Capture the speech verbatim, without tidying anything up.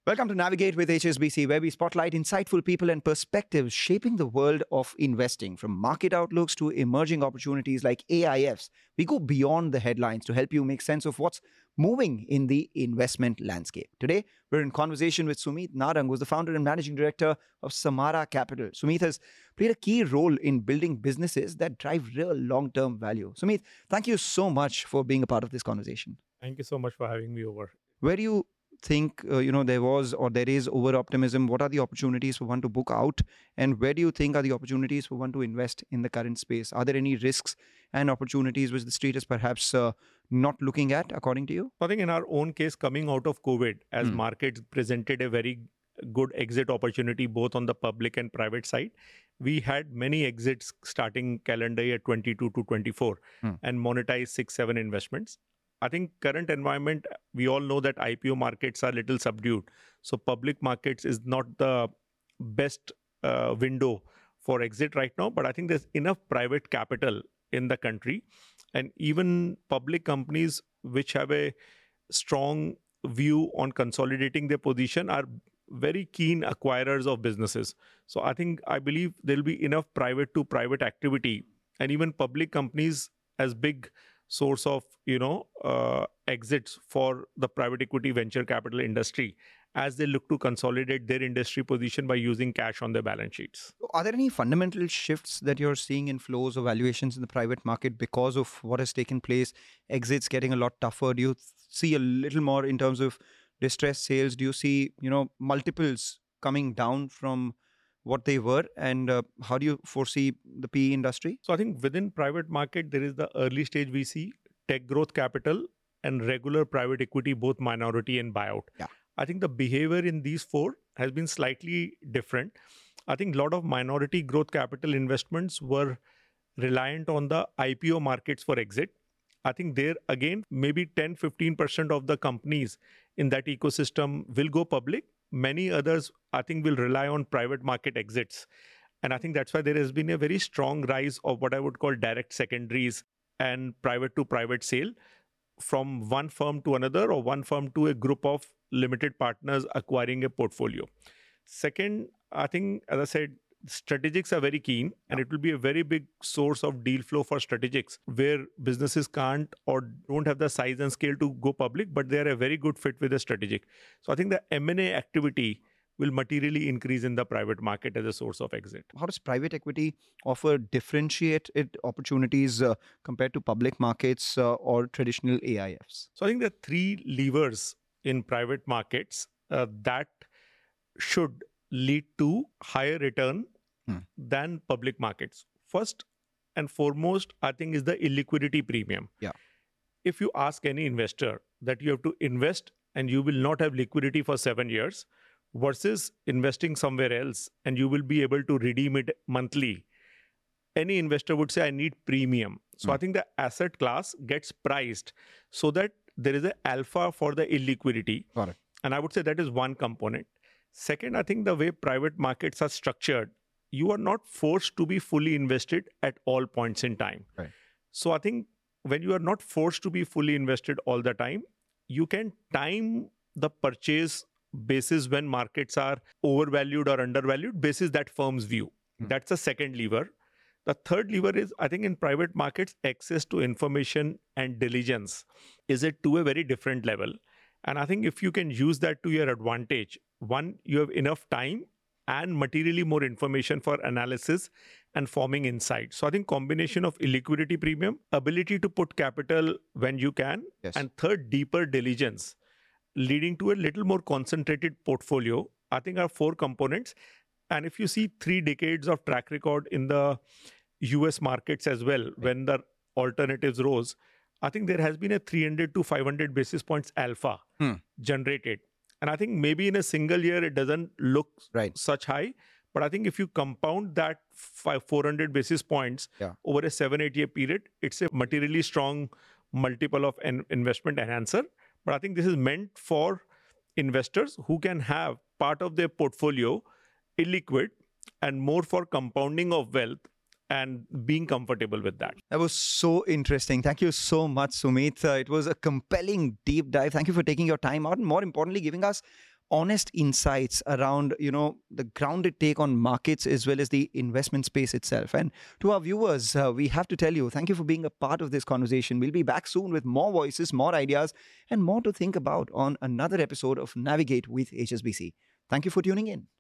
Welcome to Navigate with H S B C, where we spotlight insightful people and perspectives shaping the world of investing. From market outlooks to emerging opportunities like A I Fs, we go beyond the headlines to help you make sense of what's moving in the investment landscape. Today, we're in conversation with Sumeet Narang, who's the founder and managing director of Samara Capital. Sumeet has played a key role in building businesses that drive real long-term value. Sumeet, thank you so much for being a part of this conversation. Thank you so much for having me over. Where do you think uh, you know there was or there is over optimism? What are the opportunities for one to book out, and where do you think are the opportunities for one to invest in the current space? Are there any risks and opportunities which the street is perhaps uh, not looking at, according to you? I think in our own case, coming out of COVID, as Hmm. markets presented a very good exit opportunity both on the public and private side, we had many exits starting calendar year twenty-two to twenty-four Hmm. and monetized six, seven investments. I think current environment, we all know that I P O markets are a little subdued. So public markets is not the best uh, window for exit right now. But I think there's enough private capital in the country. And even public companies which have a strong view on consolidating their position are very keen acquirers of businesses. So I think, I believe there'll be enough private to private activity, and even public companies as big source of, you know, uh, exits for the private equity venture capital industry as they look to consolidate their industry position by using cash on their balance sheets. Are there any fundamental shifts that you're seeing in flows or valuations in the private market because of what has taken place? Exits getting a lot tougher. Do you th- see a little more in terms of distressed sales? Do you see, you know, multiples coming down from what they were, and uh, how do you foresee the P E industry? So I think within private market, there is the early stage V C, tech growth capital, and regular private equity, both minority and buyout. Yeah. I think the behavior in these four has been slightly different. I think a lot of minority growth capital investments were reliant on the I P O markets for exit. I think there again, maybe ten, fifteen percent of the companies in that ecosystem will go public. Many others, I think, will rely on private market exits. And I think that's why there has been a very strong rise of what I would call direct secondaries and private to private sale from one firm to another, or one firm to a group of limited partners acquiring a portfolio. Second, I think, as I said, strategics are very keen, and it will be a very big source of deal flow for strategics where businesses can't or don't have the size and scale to go public, but they are a very good fit with a strategic. So I think the M and A activity will materially increase in the private market as a source of exit. How does private equity offer differentiated opportunities uh, compared to public markets uh, or traditional A I Fs? So I think there are three levers in private markets uh, that should lead to higher return Hmm. than public markets. First and foremost, I think, is the illiquidity premium. Yeah. If you ask any investor that you have to invest and you will not have liquidity for seven years versus investing somewhere else and you will be able to redeem it monthly, any investor would say, I need premium. So Hmm. I think the asset class gets priced so that there is an alpha for the illiquidity. Got it. And I would say that is one component. Second, I think the way private markets are structured, you are not forced to be fully invested at all points in time. Right. So I think when you are not forced to be fully invested all the time, you can time the purchase basis when markets are overvalued or undervalued, basis that firm's view. Hmm. That's the second lever. The third lever is, I think in private markets, access to information and diligence is it to a very different level. And I think if you can use that to your advantage, one, you have enough time and materially more information for analysis and forming insight. So I think combination of illiquidity premium, ability to put capital when you can, Yes. and third, deeper diligence, leading to a little more concentrated portfolio, I think are four components. And if you see three decades of track record in the U S markets as well, right, when the alternatives rose, I think there has been a three hundred to five hundred basis points alpha Hmm. generated. And I think maybe in a single year, it doesn't look Right. such high. But I think if you compound that five, four hundred basis points Yeah. over a seven, eight year period, it's a materially strong multiple of an investment enhancer. But I think this is meant for investors who can have part of their portfolio illiquid and more for compounding of wealth and being comfortable with that. That was so interesting. Thank you so much, Sumeet. Uh, it was a compelling deep dive. Thank you for taking your time out and, more importantly, giving us honest insights around, you know, the grounded take on markets as well as the investment space itself. And to our viewers, uh, we have to tell you, thank you for being a part of this conversation. We'll be back soon with more voices, more ideas, and more to think about on another episode of Navigate with H S B C. Thank you for tuning in.